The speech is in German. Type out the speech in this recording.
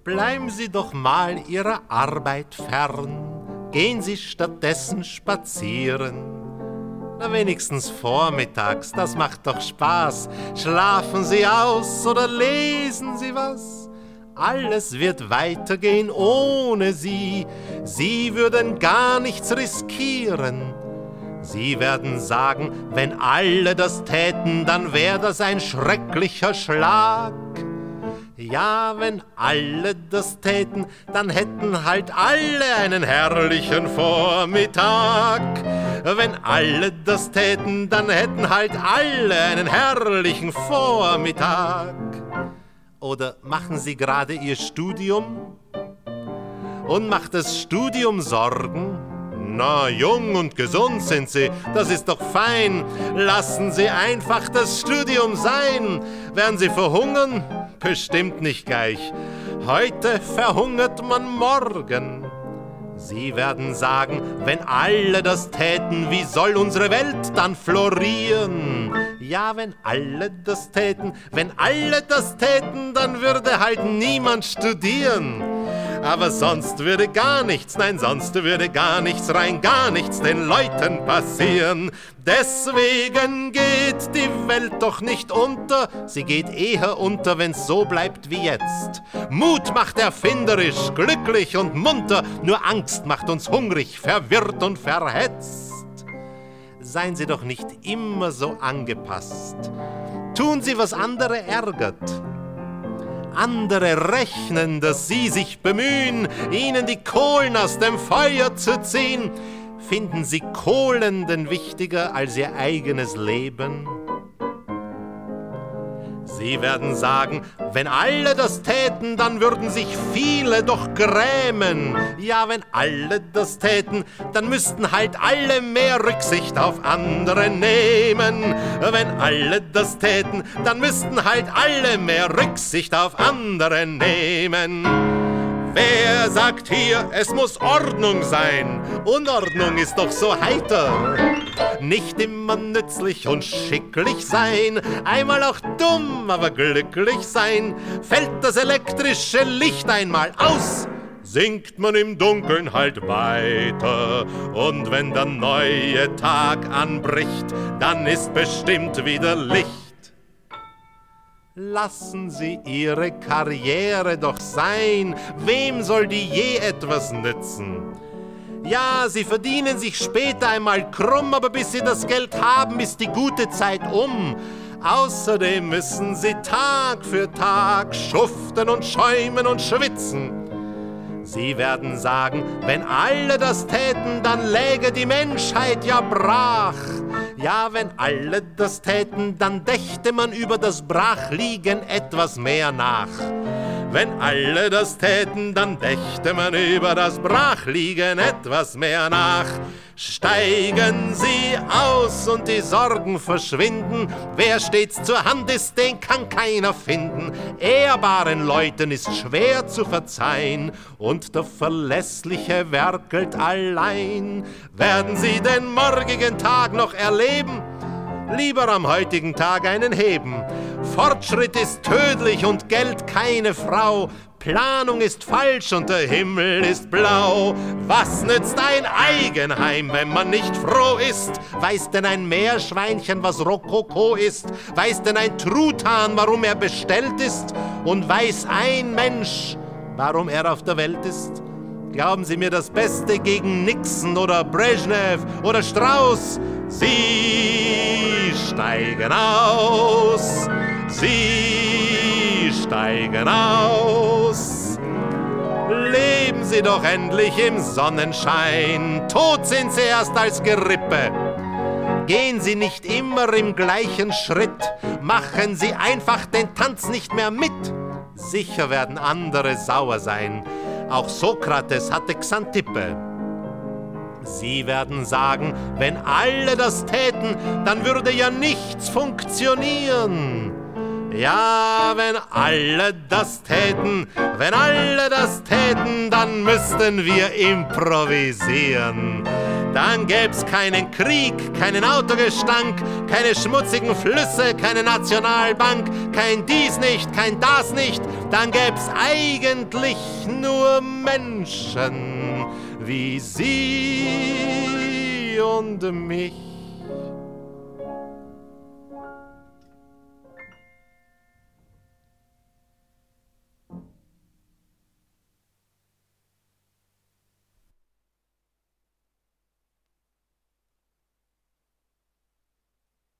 Bleiben Sie doch mal Ihrer Arbeit fern, gehen Sie stattdessen spazieren. Na, wenigstens vormittags, das macht doch Spaß. Schlafen Sie aus oder lesen Sie was. Alles wird weitergehen ohne Sie. Sie würden gar nichts riskieren. Sie werden sagen, wenn alle das täten, dann wär das ein schrecklicher Schlag. Ja, wenn alle das täten, dann hätten halt alle einen herrlichen Vormittag. Wenn alle das täten, dann hätten halt alle einen herrlichen Vormittag. Oder machen Sie gerade Ihr Studium? Und macht das Studium Sorgen? Na, jung und gesund sind Sie, das ist doch fein. Lassen Sie einfach das Studium sein. Werden Sie verhungern? Bestimmt nicht gleich. Heute verhungert man morgen. Sie werden sagen, wenn alle das täten, wie soll unsere Welt dann florieren? Ja, wenn alle das täten, dann würde halt niemand studieren. Aber sonst würde gar nichts, nein, sonst würde gar nichts, rein gar nichts den Leuten passieren. Deswegen geht die Welt doch nicht unter, sie geht eher unter, wenn's so bleibt wie jetzt. Mut macht erfinderisch, glücklich und munter, nur Angst macht uns hungrig, verwirrt und verhetzt. Seien Sie doch nicht immer so angepasst. Tun Sie, was andere ärgert. Andere rechnen, dass Sie sich bemühen, Ihnen die Kohlen aus dem Feuer zu ziehen. Finden Sie Kohlen denn wichtiger als Ihr eigenes Leben? Sie werden sagen, wenn alle das täten, dann würden sich viele doch grämen. Ja, wenn alle das täten, dann müssten halt alle mehr Rücksicht auf andere nehmen. Wenn alle das täten, dann müssten halt alle mehr Rücksicht auf andere nehmen. Wer sagt hier, es muss Ordnung sein? Unordnung ist doch so heiter. Nicht immer nützlich und schicklich sein, einmal auch dumm, aber glücklich sein. Fällt das elektrische Licht einmal aus, sinkt man im Dunkeln halt weiter. Und wenn der neue Tag anbricht, dann ist bestimmt wieder Licht. Lassen Sie Ihre Karriere doch sein, wem soll die je etwas nützen? Ja, Sie verdienen sich später einmal krumm, aber bis Sie das Geld haben, ist die gute Zeit um. Außerdem müssen Sie Tag für Tag schuften und schäumen und schwitzen. Sie werden sagen, wenn alle das täten, dann läge die Menschheit ja brach. Ja, wenn alle das täten, dann dächte man über das Brachliegen etwas mehr nach. Wenn alle das täten, dann dächte man über das Brachliegen etwas mehr nach. Steigen Sie aus und die Sorgen verschwinden. Wer stets zur Hand ist, den kann keiner finden. Ehrbaren Leuten ist schwer zu verzeihen und der Verlässliche werkelt allein. Werden Sie den morgigen Tag noch erleben? Lieber am heutigen Tag einen heben. Fortschritt ist tödlich und Geld keine Frau. Planung ist falsch und der Himmel ist blau. Was nützt ein Eigenheim, wenn man nicht froh ist? Weiß denn ein Meerschweinchen, was Rokoko ist? Weiß denn ein Truthahn, warum er bestellt ist? Und weiß ein Mensch, warum er auf der Welt ist? Glauben Sie mir das Beste gegen Nixon oder Brezhnev oder Strauß? Sie steigen aus, Sie steigen aus. Leben Sie doch endlich im Sonnenschein, tot sind Sie erst als Gerippe. Gehen Sie nicht immer im gleichen Schritt, machen Sie einfach den Tanz nicht mehr mit. Sicher werden andere sauer sein, auch Sokrates hatte Xantippe. Sie werden sagen, wenn alle das täten, dann würde ja nichts funktionieren. Ja, wenn alle das täten, dann müssten wir improvisieren. Dann gäb's keinen Krieg, keinen Autogestank, keine schmutzigen Flüsse, keine Nationalbank, kein dies nicht, kein das nicht. Dann gäb's eigentlich nur Menschen wie Sie und mich.